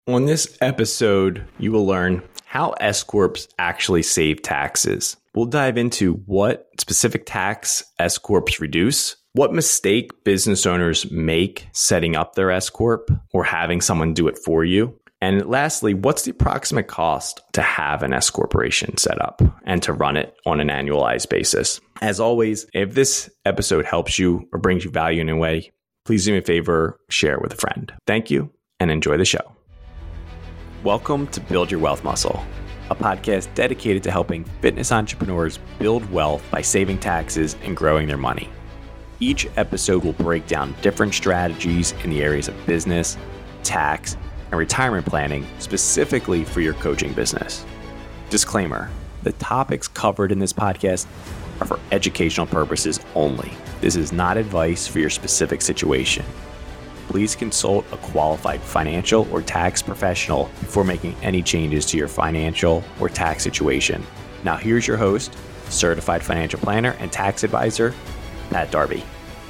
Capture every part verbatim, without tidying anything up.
On this episode, you will learn how S-Corps actually save taxes. We'll dive into what specific tax S-Corps reduce, what mistake business owners make setting up their S-Corp or having someone do it for you. And lastly, what's the approximate cost to have an S-Corporation set up and to run it on an annualized basis. As always, if this episode helps you or brings you value in a way, please do me a favor, share it with a friend. Thank you and enjoy the show. Welcome to Build Your Wealth Muscle, a podcast dedicated to helping fitness entrepreneurs build wealth by saving taxes and growing their money. Each episode will break down different strategies in the areas of business, tax, and retirement planning specifically for your coaching business. Disclaimer, the topics covered in this podcast are for educational purposes only. This is not advice for your specific situation. Please consult a qualified financial or tax professional before making any changes to your financial or tax situation. Now here's your host, certified financial planner and tax advisor, Pat Darby.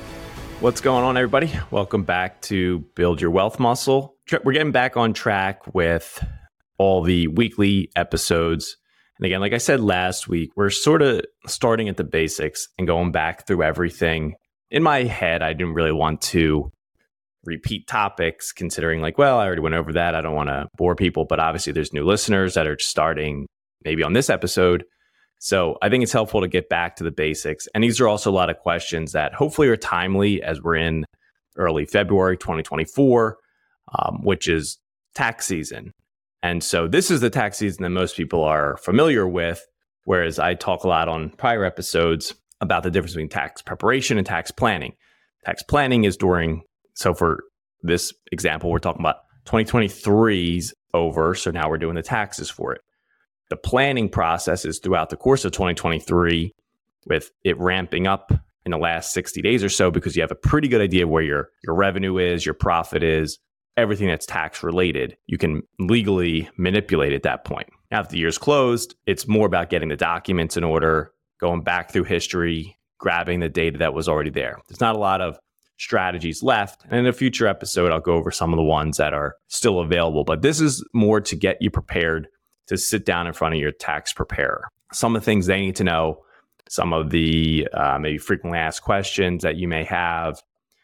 What's going on, everybody? Welcome back to Build Your Wealth Muscle. We're getting back on track with all the weekly episodes. And again, like I said last week, we're sort of starting at the basics and going back through everything. In my head, I didn't really want to repeat topics, considering like, well, I already went over that. I don't want to bore people, but obviously there's new listeners that are starting maybe on this episode. So I think it's helpful to get back to the basics. And these are also a lot of questions that hopefully are timely as we're in early February twenty twenty-four, um, which is tax season. And so this is the tax season that most people are familiar with, whereas I talk a lot on prior episodes about the difference between tax preparation and tax planning. Tax planning is during So for this example, we're talking about twenty twenty-three's over. So now we're doing the taxes for it. The planning process is throughout the course of twenty twenty-three, with it ramping up in the last sixty days or so, because you have a pretty good idea of where your, your revenue is, your profit is, everything that's tax related. You can legally manipulate at that point. Now, if the year's closed, it's more about getting the documents in order, going back through history, grabbing the data that was already there. There's not a lot of strategies left. And in a future episode, I'll go over some of the ones that are still available. But this is more to get you prepared to sit down in front of your tax preparer. Some of the things they need to know, some of the uh, maybe frequently asked questions that you may have.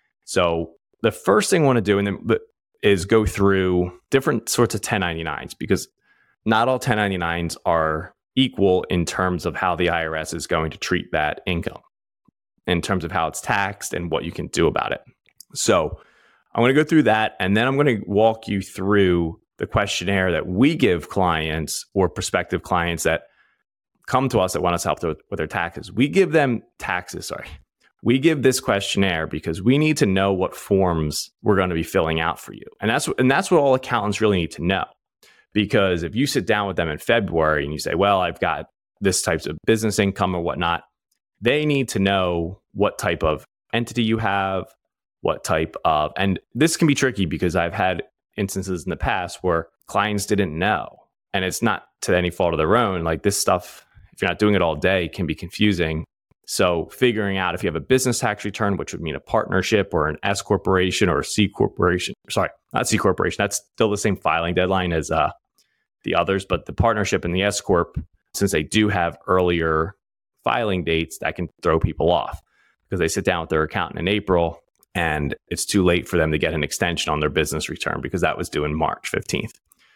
So the first thing I want to do and then, is go through different sorts of ten ninety-nines, because not all ten ninety-nines are equal in terms of how the I R S is going to treat that income, in terms of how it's taxed and what you can do about it. So I'm going to go through that, and then I'm going to walk you through the questionnaire that we give clients or prospective clients that come to us that want us to help with, with their taxes. We give them taxes, sorry. We give this questionnaire because we need to know what forms we're going to be filling out for you. And that's, and that's what all accountants really need to know. Because if you sit down with them in February and you say, well, I've got this types of business income or whatnot, they need to know what type of entity you have, what type of, and this can be tricky because I've had instances in the past where clients didn't know, and it's not to any fault of their own. Like this stuff, if you're not doing it all day, can be confusing. So figuring out if you have a business tax return, which would mean a partnership or an S corporation or a C corporation, sorry, not C corporation, that's still the same filing deadline as uh, the others, but the partnership and the S corp, since they do have earlier filing dates, that can throw people off because they sit down with their accountant in April and it's too late for them to get an extension on their business return because that was due in March fifteenth.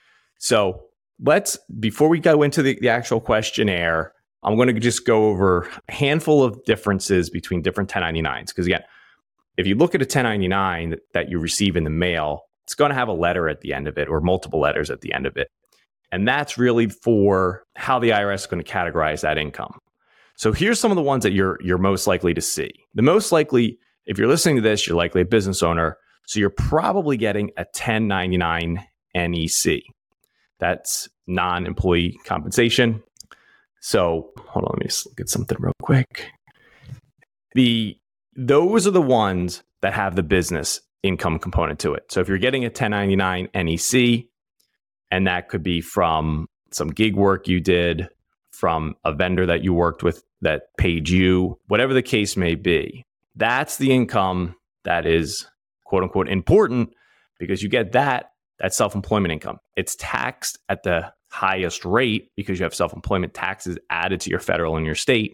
So let's, before we go into the, the actual questionnaire, I'm going to just go over a handful of differences between different ten ninety-nines. Because again, if you look at a ten ninety-nine that, that you receive in the mail, it's going to have a letter at the end of it or multiple letters at the end of it. And that's really for how the I R S is going to categorize that income. So here's some of the ones that you're you're most likely to see. The most likely, if you're listening to this, you're likely a business owner. So you're probably getting a ten ninety-nine N E C. That's non-employee compensation. So hold on, let me just look at something real quick. The those are the ones that have the business income component to it. So if you're getting a ten ninety-nine N E C, and that could be from some gig work you did, from a vendor that you worked with that paid you, whatever the case may be, that's the income that is quote unquote important, because you get that That's self-employment income. It's taxed at the highest rate because you have self-employment taxes added to your federal and your state.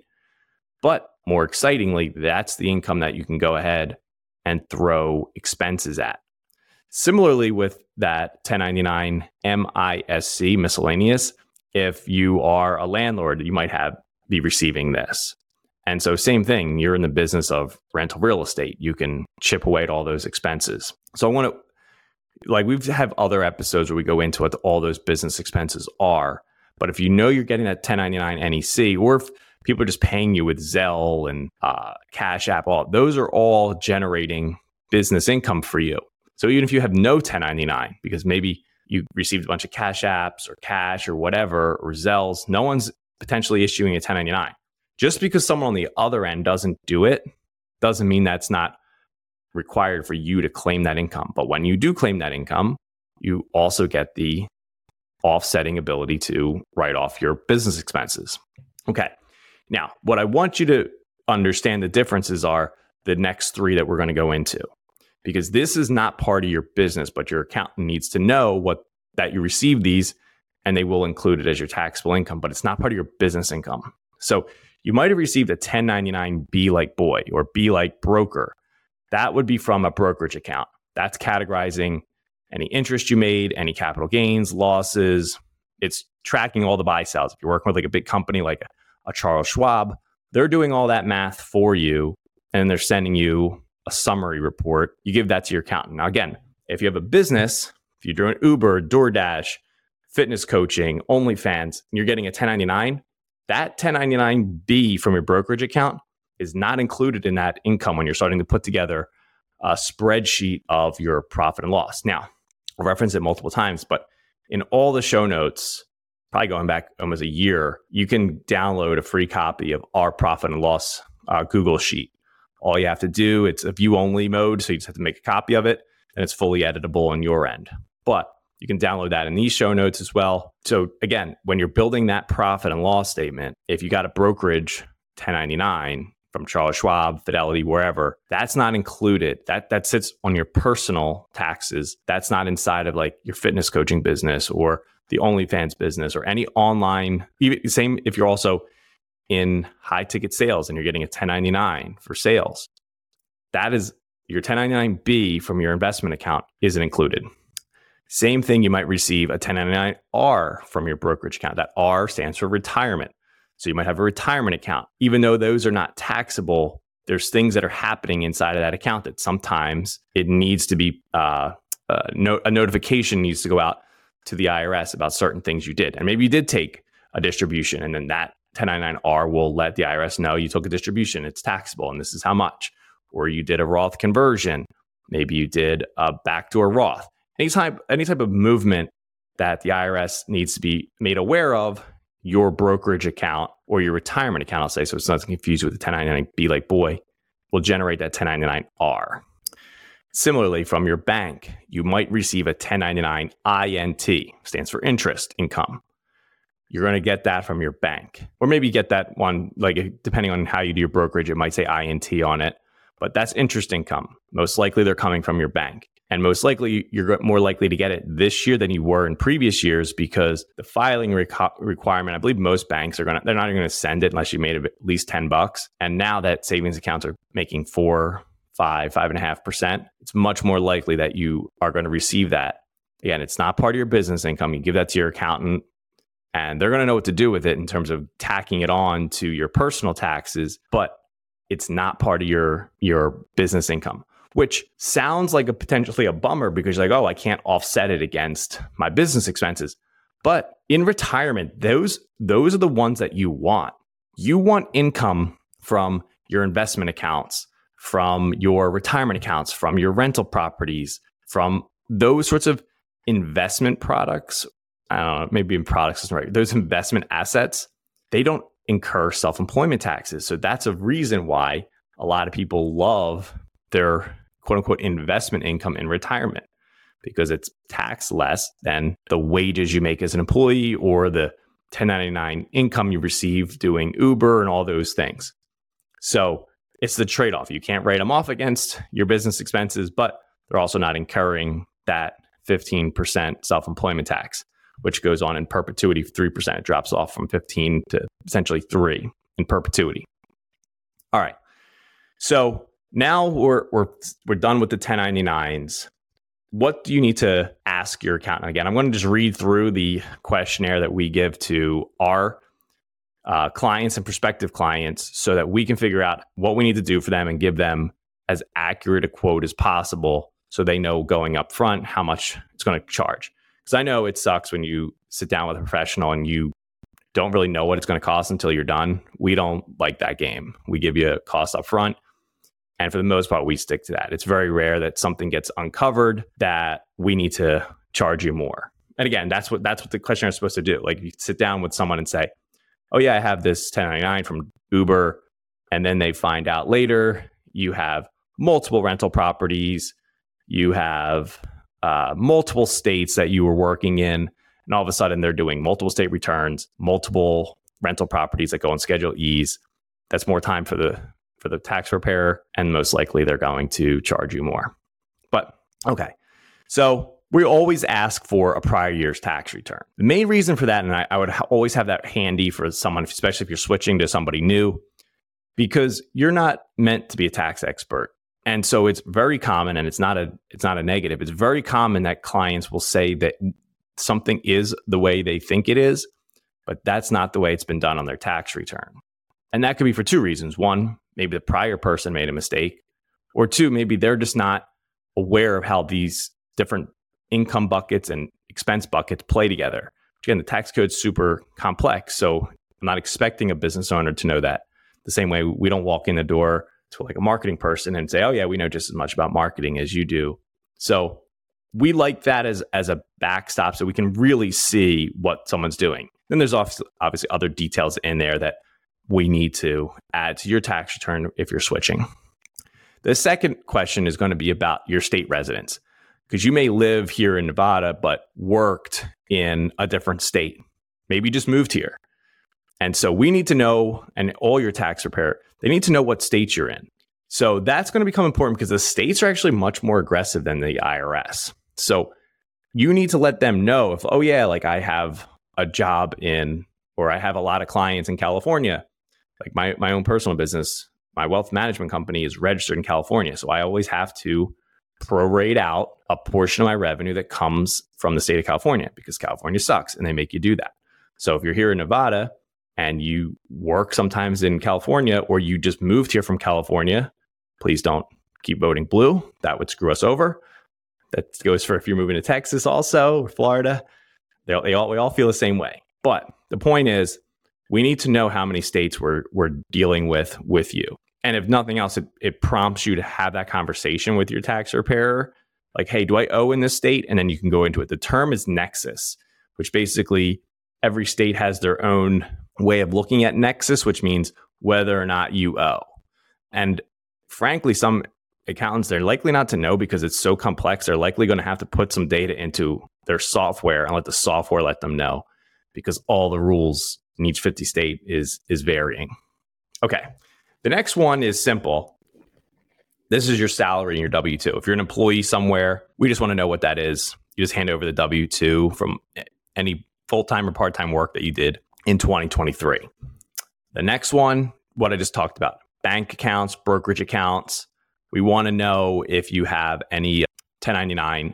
But more excitingly, that's the income that you can go ahead and throw expenses at. Similarly with that ten ninety-nine M I S C, miscellaneous, if you are a landlord, you might have be receiving this. And so same thing, you're in the business of rental real estate. You can chip away at all those expenses. So I want to, like we've have other episodes where we go into what all those business expenses are. But if you know you're getting that ten ninety-nine N E C, or if people are just paying you with Zelle and uh, Cash App, all those are all generating business income for you. So even if you have no ten ninety-nine, because maybe you received a bunch of Cash Apps or cash or whatever, or Zelles, no one's potentially issuing a ten ninety-nine. Just because someone on the other end doesn't do it, doesn't mean that's not required for you to claim that income. But when you do claim that income, you also get the offsetting ability to write off your business expenses. Okay. Now, what I want you to understand the differences are the next three that we're going to go into, because this is not part of your business, but your accountant needs to know what that you receive these, and they will include it as your taxable income, but it's not part of your business income. So you might have received a ten ninety-nine B like boy or B like broker. That would be from a brokerage account. That's categorizing any interest you made, any capital gains, losses. It's tracking all the buy sells. If you're working with like a big company like a, a Charles Schwab, they're doing all that math for you, and they're sending you a summary report. You give that to your accountant. Now, again, if you have a business, if you're doing Uber, DoorDash, fitness coaching, OnlyFans, and you're getting a ten ninety-nine, that ten ninety-nine B from your brokerage account is not included in that income when you're starting to put together a spreadsheet of your profit and loss. Now, I'll reference it multiple times, but in all the show notes, probably going back almost a year, you can download a free copy of our profit and loss uh, Google Sheet. All you have to do, it's a view only mode, so you just have to make a copy of it, and it's fully editable on your end. But you can download that in these show notes as well. So again, when you're building that profit and loss statement, if you got a brokerage ten ninety-nine from Charles Schwab, Fidelity, wherever, that's not included. That that sits on your personal taxes. That's not inside of like your fitness coaching business or the OnlyFans business or any online. Even same if you're also in high ticket sales and you're getting a ten ninety-nine for sales. That is your ten ninety-nine B from your investment account isn't included. Same thing, you might receive a ten ninety-nine R from your brokerage account. That R stands for retirement. So you might have a retirement account. Even though those are not taxable, there's things that are happening inside of that account that sometimes it needs to be, uh, uh, no, a notification needs to go out to the I R S about certain things you did. And maybe you did take a distribution, and then that ten ninety-nine R will let the I R S know you took a distribution, it's taxable, and this is how much. Or you did a Roth conversion. Maybe you did a backdoor Roth. Any type, any type of movement that the I R S needs to be made aware of, your brokerage account or your retirement account, I'll say, so it's not confused with the ten ninety-nine B like boy, will generate that ten ninety-nine R. Similarly, from your bank, you might receive a ten ninety-nine I N T, stands for interest income. You're going to get that from your bank, or maybe get that one, like depending on how you do your brokerage, it might say I N T on it, but that's interest income. Most likely they're coming from your bank. And most likely, you're more likely to get it this year than you were in previous years because the filing reco- requirement, I believe most banks are going to, they're not going to send it unless you made at least ten bucks. And now that savings accounts are making four, five, five and a half percent, it's much more likely that you are going to receive that. Again, it's not part of your business income. You give that to your accountant and they're going to know what to do with it in terms of tacking it on to your personal taxes, but it's not part of your, your business income. Which sounds like a potentially a bummer because you're like, oh, I can't offset it against my business expenses. But in retirement, those, those are the ones that you want. You want income from your investment accounts, from your retirement accounts, from your rental properties, from those sorts of investment products. I don't know, maybe in products isn't right. Those investment assets, they don't incur self-employment taxes. So that's a reason why a lot of people love their quote unquote investment income in retirement, because it's taxed less than the wages you make as an employee or the ten ninety-nine income you receive doing Uber and all those things. So it's the trade-off. You can't write them off against your business expenses, but they're also not incurring that fifteen percent self-employment tax, which goes on in perpetuity for three percent. It drops off from fifteen to essentially three in perpetuity. All right. So now we're we're we're done with the ten ninety-nines. What do you need to ask your accountant? Again, I'm going to just read through the questionnaire that we give to our uh, clients and prospective clients so that we can figure out what we need to do for them and give them as accurate a quote as possible so they know going up front how much it's going to charge. Because I know it sucks when you sit down with a professional and you don't really know what it's going to cost until you're done. We don't like that game. We give you a cost up front. And for the most part, we stick to that. It's very rare that something gets uncovered that we need to charge you more. And again, that's what that's what the questionnaire is supposed to do. Like you sit down with someone and say, oh yeah, I have this ten ninety-nine from Uber. And then they find out later you have multiple rental properties. You have uh, multiple states that you were working in. And all of a sudden they're doing multiple state returns, multiple rental properties that go on Schedule E's. That's more time for the for the tax preparer, and most likely they're going to charge you more. But okay, so we always ask for a prior year's tax return. The main reason for that, and I, I would ha- always have that handy for someone, especially if you're switching to somebody new, because you're not meant to be a tax expert. And so it's very common, and it's not a it's not a negative. It's very common that clients will say that something is the way they think it is, but that's not the way it's been done on their tax return. And that could be for two reasons. One, maybe the prior person made a mistake, or two, maybe they're just not aware of how these different income buckets and expense buckets play together. Again, the tax code's super complex, so I'm not expecting a business owner to know that. The same way we don't walk in the door to like a marketing person and say, oh yeah, we know just as much about marketing as you do. So we like that as, as a backstop so we can really see what someone's doing. Then there's obviously other details in there that we need to add to your tax return if you're switching. The second question is going to be about your state residence, because you may live here in Nevada, but worked in a different state. Maybe you just moved here. And so we need to know, and all your tax preparer, they need to know what state you're in. So that's going to become important because the states are actually much more aggressive than the I R S. So you need to let them know if, oh yeah, like I have a job in, or I have a lot of clients in California. Like my, my own personal business, my wealth management company is registered in California. So I always have to prorate out a portion of my revenue that comes from the state of California because California sucks and they make you do that. So if you're here in Nevada and you work sometimes in California, or you just moved here from California, please don't keep voting blue. That would screw us over. That goes for if you're moving to Texas also, or Florida. They all, they all, we all feel the same way. But the point is, we need to know how many states we're we're dealing with with you. And if nothing else, it, it prompts you to have that conversation with your tax preparer. Like, hey, do I owe in this state? And then you can go into it. The term is nexus, which basically every state has their own way of looking at nexus, which means whether or not you owe. And frankly, some accountants, they're likely not to know because it's so complex. They're likely going to have to put some data into their software and let the software let them know, because all the rules in each fifty state is is varying. Okay. The next one is simple. This is your salary and your W two. If you're an employee somewhere, we just want to know what that is. You just hand over the W two from any full-time or part-time work that you did in twenty twenty-three. The next one, what I just talked about, bank accounts, brokerage accounts. We want to know if you have any ten ninety-nine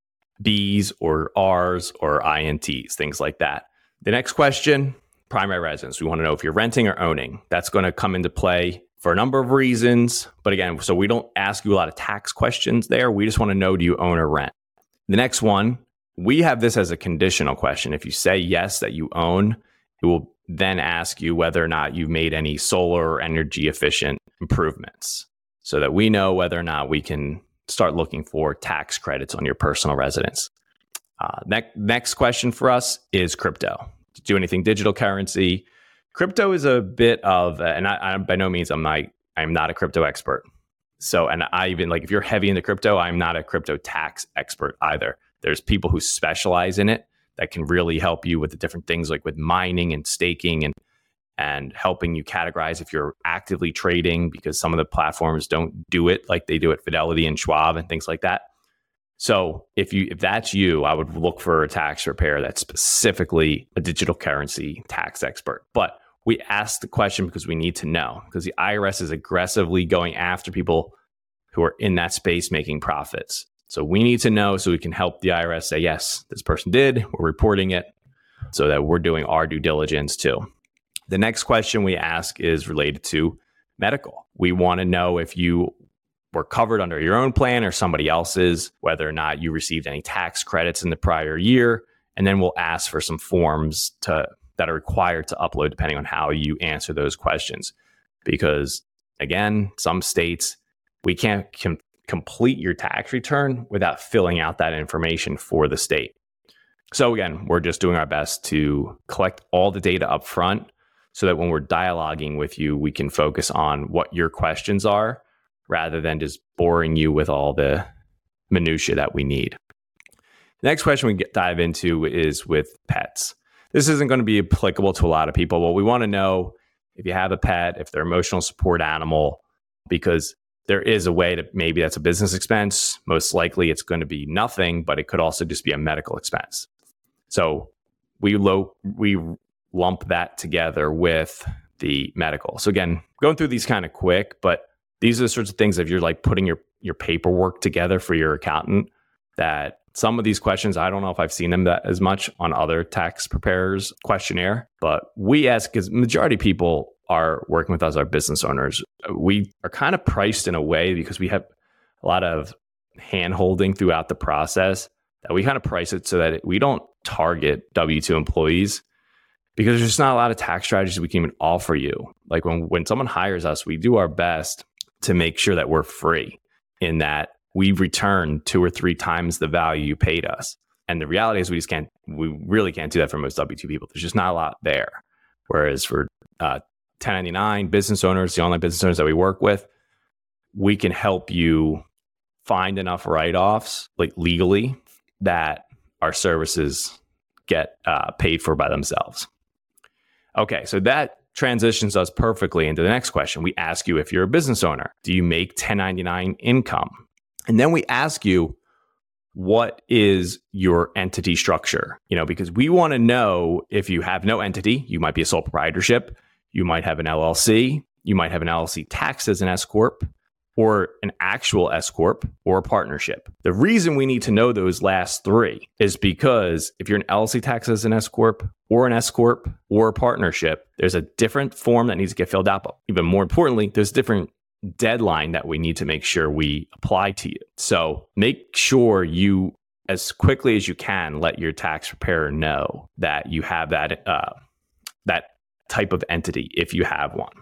B's or R's or I N Ts, things like that. The next question, primary residence. We want to know if you're renting or owning. That's going to come into play for a number of reasons. But again, so we don't ask you a lot of tax questions there. We just want to know, do you own or rent? The next one, we have this as a conditional question. If you say yes, that you own, it will then ask you whether or not you've made any solar or energy efficient improvements so that we know whether or not we can start looking for tax credits on your personal residence. Uh, next, next question for us is crypto. Do anything digital currency. Crypto is a bit of, uh, and I, I, by no means I'm not, I'm not a crypto expert. So, and I even like, if you're heavy into crypto, I'm not a crypto tax expert either. There's people who specialize in it that can really help you with the different things like with mining and staking and, and helping you categorize if you're actively trading, because some of the platforms don't do it like they do at Fidelity and Schwab and things like that. So if you if that's you, I would look for a tax preparer that's specifically a digital currency tax expert. But we ask the question because we need to know, because the I R S is aggressively going after people who are in that space making profits. So we need to know so we can help the I R S say, yes, this person did, we're reporting it, so that we're doing our due diligence too. The next question we ask is related to medical. We want to know if you were covered under your own plan or somebody else's, whether or not you received any tax credits in the prior year. And then we'll ask for some forms to that are required to upload depending on how you answer those questions. Because again, some states, we can't com- complete your tax return without filling out that information for the state. So again, we're just doing our best to collect all the data up front so that when we're dialoguing with you, we can focus on what your questions are rather than just boring you with all the minutia that we need. The next question we get, dive into is with pets. This isn't going to be applicable to a lot of people, but we want to know if you have a pet, if they're emotional support animal, because there is a way to, maybe that's a business expense. Most likely it's going to be nothing, but it could also just be a medical expense. So we low, we lump that together with the medical. So again, going through these kind of quick, but these are the sorts of things if you're like putting your, your paperwork together for your accountant, that some of these questions, I don't know if I've seen them that as much on other tax preparers questionnaire, but we ask because majority of people are working with us, our business owners. We are kind of priced in a way because we have a lot of hand holding throughout the process that we kind of price it so that it, we don't target W two employees because there's just not a lot of tax strategies we can even offer you. Like when, when someone hires us, we do our best to make sure that we're free in that we return two or three times the value you paid us. And the reality is we just can't, we really can't do that for most W two people. There's just not a lot there. Whereas for uh, ten ninety-nine business owners, the online business owners that we work with, we can help you find enough write-offs like legally that our services get uh, paid for by themselves. Okay, so that transitions us perfectly into the next question. We ask you if you're a business owner, do you make ten ninety-nine income? And then we ask you, what is your entity structure? You know, because we want to know if you have no entity, you might be a sole proprietorship, you might have an L L C, you might have an L L C taxed as an S corp, or an actual S corp, or a partnership. The reason we need to know those last three is because if you're an L L C taxed as an S corp, or an S corp, or a partnership, there's a different form that needs to get filled out. But even more importantly, there's different deadline that we need to make sure we apply to you. So make sure you, as quickly as you can, let your tax preparer know that you have that uh, that type of entity if you have one.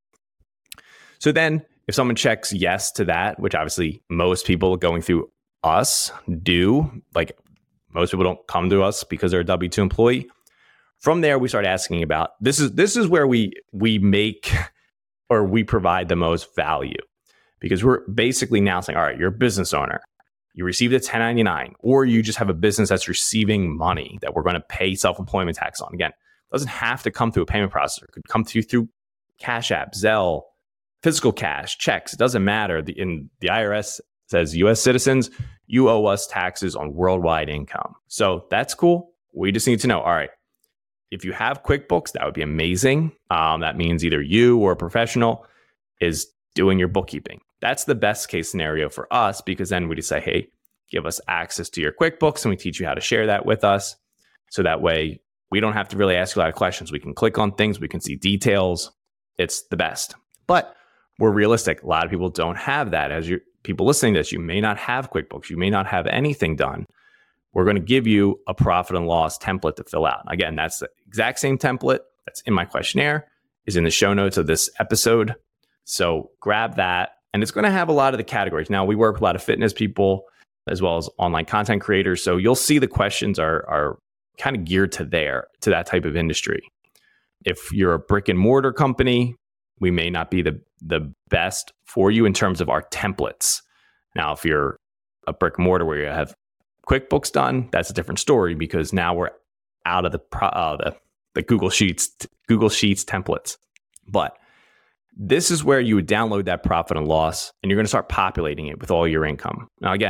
So then if someone checks yes to that, which obviously most people going through us do, like most people don't come to us because they're a W two employee. From there, we start asking about, this is this is where we we make or we provide the most value, because we're basically now saying, all right, you're a business owner, you received a ten ninety-nine, or you just have a business that's receiving money that we're going to pay self-employment tax on. Again, it doesn't have to come through a payment processor. It could come to you through Cash App, Zelle, physical cash, checks. It doesn't matter. The, in the I R S says U S citizens, you owe us taxes on worldwide income. So that's cool. We just need to know, all right, if you have QuickBooks, that would be amazing. Um, that means either you or a professional is doing your bookkeeping. That's the best case scenario for us, because then we just say, hey, give us access to your QuickBooks and we teach you how to share that with us. So that way we don't have to really ask you a lot of questions. We can click on things. We can see details. It's the best. But we're realistic. A lot of people don't have that. As you people listening to this, you may not have QuickBooks. You may not have anything done. We're going to give you a profit and loss template to fill out. Again, that's the exact same template that's in my questionnaire, is in the show notes of this episode. So grab that. And it's going to have a lot of the categories. Now, we work with a lot of fitness people as well as online content creators. So you'll see the questions are, are kind of geared to there, to that type of industry. If you're a brick and mortar company, we may not be the, the best for you in terms of our templates. Now, if you're a brick and mortar where you have QuickBooks done, that's a different story, because now we're out of the uh, the, the Google Sheets Google Sheets templates. But this is where you would download that profit and loss, and you're going to start populating it with all your income. Now, again,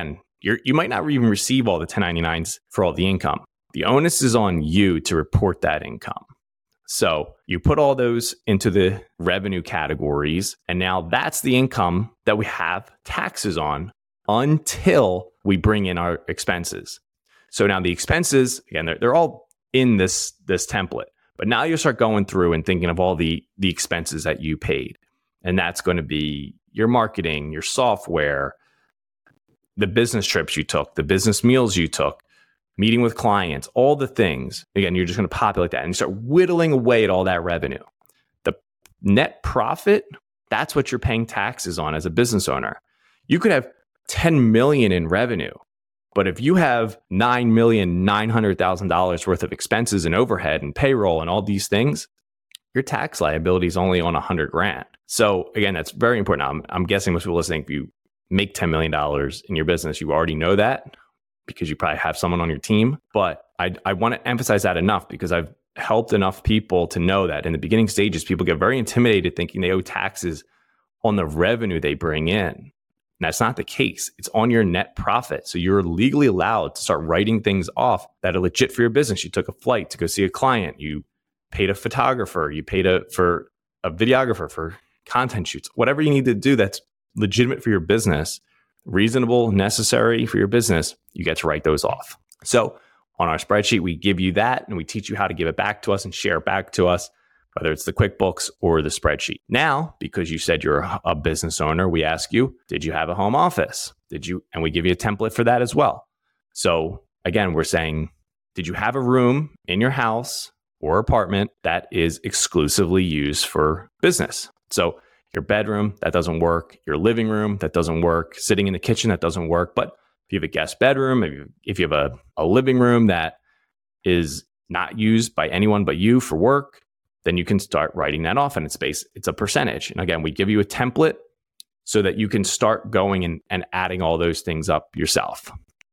You're, you might not even receive all the ten ninety-nines for all the income. The onus is on you to report that income. So you put all those into the revenue categories, and now that's the income that we have taxes on until we bring in our expenses. So now the expenses, again, they're, they're all in this, this template, but now you start going through and thinking of all the, the expenses that you paid. And that's going to be your marketing, your software, the business trips you took, the business meals you took, meeting with clients, all the things. Again, you're just going to populate that and you start whittling away at all that revenue. The net profit, that's what you're paying taxes on as a business owner. You could have ten million in revenue, but if you have nine million nine hundred thousand dollars worth of expenses and overhead and payroll and all these things, your tax liability is only on one hundred grand. So again, that's very important. I'm, I'm guessing most people listening, if you make ten million dollars in your business, you already know that because you probably have someone on your team. But I, I want to emphasize that enough because I've helped enough people to know that in the beginning stages, people get very intimidated thinking they owe taxes on the revenue they bring in. And that's not the case. It's on your net profit. So you're legally allowed to start writing things off that are legit for your business. You took a flight to go see a client. You paid a photographer. You paid a for a videographer for content shoots. Whatever you need to do that's legitimate for your business, reasonable, necessary for your business, you get to write those off. So on our spreadsheet, we give you that and we teach you how to give it back to us and share it back to us, whether it's the QuickBooks or the spreadsheet. Now, because you said you're a business owner, we ask you, did you have a home office? Did you? And we give you a template for that as well. So again, we're saying, did you have a room in your house or apartment that is exclusively used for business? So your bedroom, that doesn't work. Your living room, that doesn't work. Sitting in the kitchen, that doesn't work. But if you have a guest bedroom, if you, if you have a, a living room that is not used by anyone but you for work, then you can start writing that off in its space. It's a percentage. And again, we give you a template so that you can start going and, and adding all those things up yourself.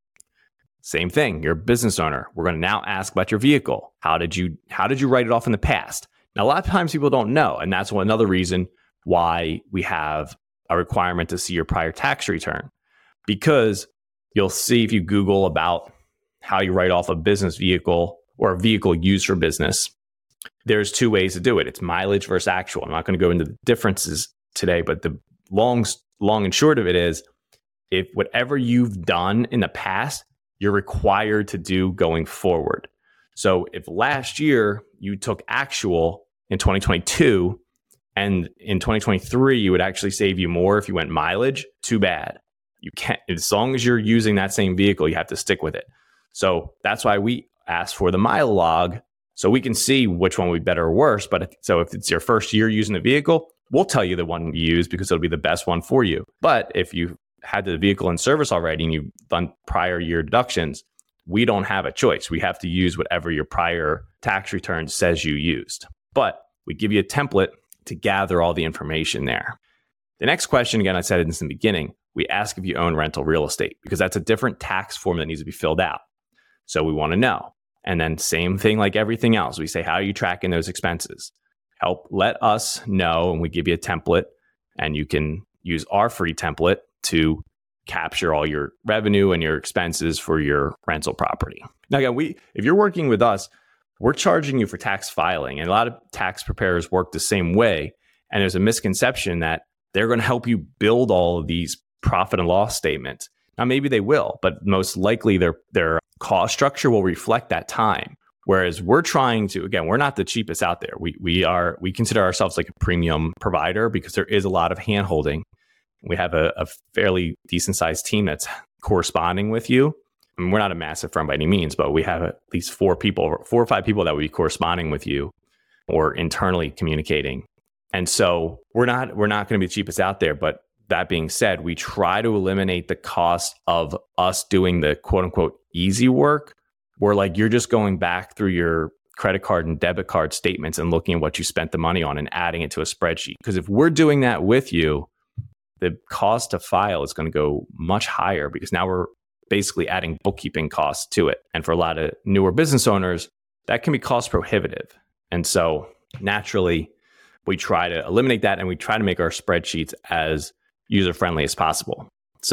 Same thing, you're a business owner. We're going to now ask about your vehicle. How did you, how did you write it off in the past? Now, a lot of times people don't know. And that's one, another reason why we have a requirement to see your prior tax return. Because you'll see if you Google about how you write off a business vehicle or a vehicle used for business, there's two ways to do it. It's mileage versus actual. I'm not going to go into the differences today, but the long, long and short of it is if whatever you've done in the past, you're required to do going forward. So if last year you took actual in twenty twenty-two and in twenty twenty-three, it would actually save you more if you went mileage, too bad. You can't, as long as you're using that same vehicle, you have to stick with it. So that's why we ask for the mile log so we can see which one would be better or worse. But if, so if it's your first year using the vehicle, we'll tell you the one you use because it'll be the best one for you. But if you had the vehicle in service already and you've done prior year deductions, we don't have a choice. We have to use whatever your prior tax return says you used. But we give you a template to gather all the information there. The next question, again, I said it in the beginning, we ask if you own rental real estate because that's a different tax form that needs to be filled out. So we want to know. And then same thing like everything else. We say, how are you tracking those expenses? Help let us know, and we give you a template, and you can use our free template to capture all your revenue and your expenses for your rental property. Now, again, we if you're working with us, we're charging you for tax filing. And a lot of tax preparers work the same way. And there's a misconception that they're going to help you build all of these profit and loss statements. Now, maybe they will, but most likely their their cost structure will reflect that time. Whereas we're trying to, again, we're not the cheapest out there. We we are we consider ourselves like a premium provider because there is a lot of handholding. We have a, a fairly decent sized team that's corresponding with you. I mean, we're not a massive firm by any means, but we have at least four people, four or five people that would be corresponding with you or internally communicating. And so we're not we're not going to be the cheapest out there. But that being said, we try to eliminate the cost of us doing the quote unquote easy work, where like you're just going back through your credit card and debit card statements and looking at what you spent the money on and adding it to a spreadsheet. Because if we're doing that with you, the cost to file is going to go much higher because now we're basically adding bookkeeping costs to it. And for a lot of newer business owners, that can be cost prohibitive. And so naturally, we try to eliminate that and we try to make our spreadsheets as user-friendly as possible. So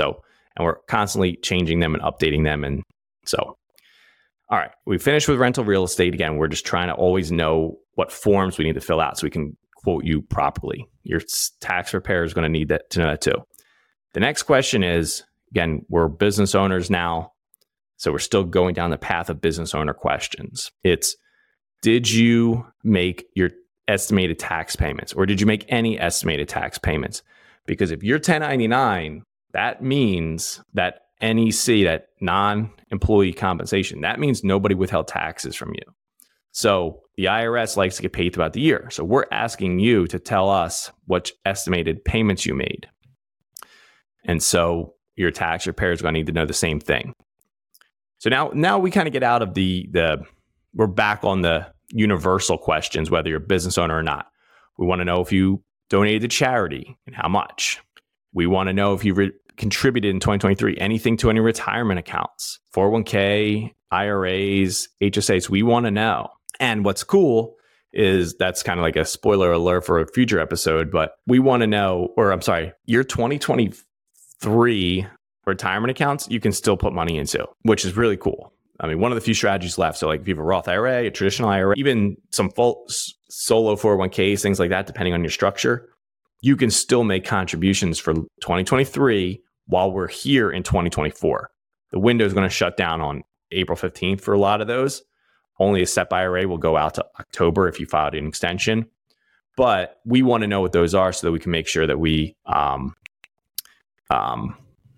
and we're constantly changing them and updating them. And so, all right, we finished with rental real estate. Again, we're just trying to always know what forms we need to fill out so we can quote you properly. Your tax preparer is going to need that to know that too. The next question is, again, we're business owners now, so we're still going down the path of business owner questions. It's, did you make your estimated tax payments, or did you make any estimated tax payments? Because if you're ten ninety-nine, that means that N E C, that non-employee compensation, that means nobody withheld taxes from you. So the I R S likes to get paid throughout the year. So we're asking you to tell us what estimated payments you made. And so your tax preparer is going to need to know the same thing. So now, now we kind of get out of the, the, we're back on the universal questions, whether you're a business owner or not. We want to know if you donated to charity and how much. We want to know if you re- contributed in twenty twenty-three anything to any retirement accounts, four oh one k, I R As, H S As. We want to know. And what's cool is that's kind of like a spoiler alert for a future episode, but we want to know, or I'm sorry, your twenty twenty-three retirement accounts, you can still put money into, which is really cool. I mean, one of the few strategies left. So like if you have a Roth I R A, a traditional I R A, even some full, solo four oh one k's, things like that, depending on your structure, you can still make contributions for twenty twenty-three while we're here in twenty twenty-four. The window is going to shut down on April fifteenth for a lot of those. Only a S E P I R A will go out to October if you filed an extension. But we want to know what those are so that we can make sure that we, um, um,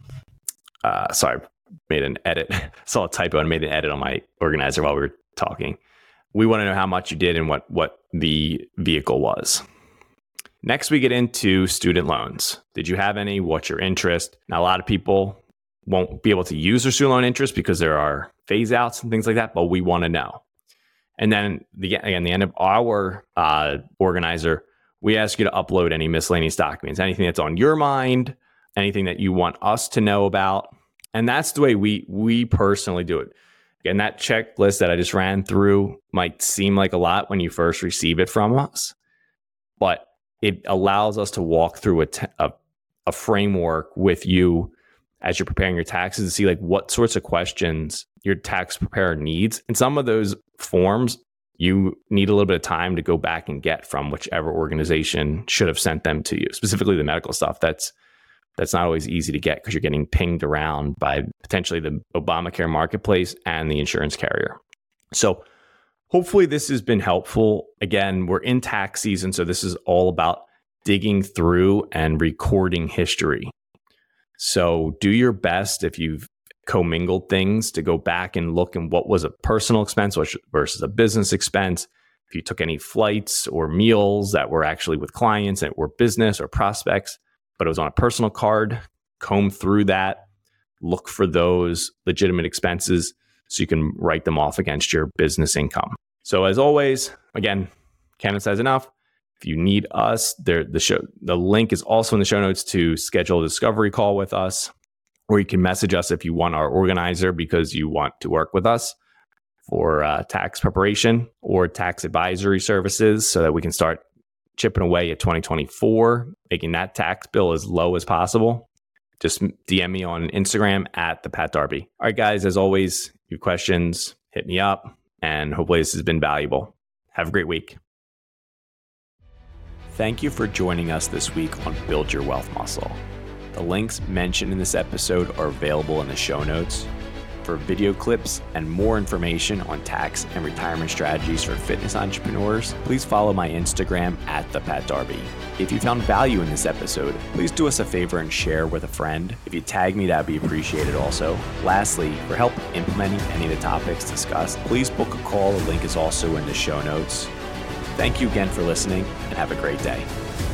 uh, sorry, made an edit, saw a typo and made an edit on my organizer while we were talking. We want to know how much you did and what, what the vehicle was. Next, we get into student loans. Did you have any? What's your interest? Now, a lot of people won't be able to use their student loan interest because there are phase outs and things like that, but we want to know. And then the, again, the end of our uh, organizer, we ask you to upload any miscellaneous documents, anything that's on your mind, anything that you want us to know about. And that's the way we we personally do it. Again, that checklist that I just ran through might seem like a lot when you first receive it from us, but it allows us to walk through a, t- a, a framework with you as you're preparing your taxes to see like what sorts of questions your tax preparer needs. And some of those forms, you need a little bit of time to go back and get from whichever organization should have sent them to you, specifically the medical stuff. That's That's not always easy to get because you're getting pinged around by potentially the Obamacare marketplace and the insurance carrier. So hopefully this has been helpful. Again, we're in tax season, so this is all about digging through and recording history. So do your best if you've commingled things to go back and look at what was a personal expense versus a business expense. If you took any flights or meals that were actually with clients that were business or prospects, but it was on a personal card, comb through that, look for those legitimate expenses so you can write them off against your business income. So as always, again, Cannon says enough. If you need us, there the show the link is also in the show notes to schedule a discovery call with us, or you can message us if you want our organizer because you want to work with us for uh, tax preparation or tax advisory services so that we can start chipping away at twenty twenty-four, making that tax bill as low as possible. Just D M me on Instagram at the Pat Darby. All right, guys, as always, if you have questions, hit me up, and hopefully this has been valuable. Have a great week. Thank you for joining us this week on Build Your Wealth Muscle. The links mentioned in this episode are available in the show notes. For video clips and more information on tax and retirement strategies for fitness entrepreneurs, please follow my Instagram at the Pat Darby. If you found value in this episode, please do us a favor and share with a friend. If you tag me, that'd be appreciated also. Lastly, for help implementing any of the topics discussed, please book a call. The link is also in the show notes. Thank you again for listening and have a great day.